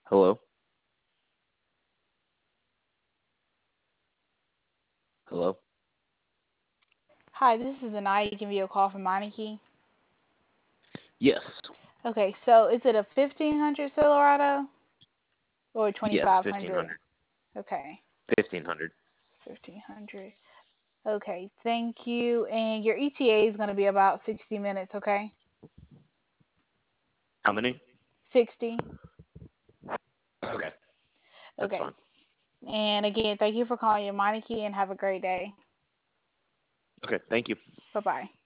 Hello? Hello? Hi, this is Anaya giving you a call from Meineke. Yes. Okay, so is it a 1500 Silverado or Yes, 2500? 1500. Okay, 1500. 1500. Okay, thank you. And your ETA is going to be about 60 minutes, okay? How many? 60. Okay, that's Okay. fine. And again, thank you for calling your Meineke and have a great day. Okay, thank you. Bye-bye.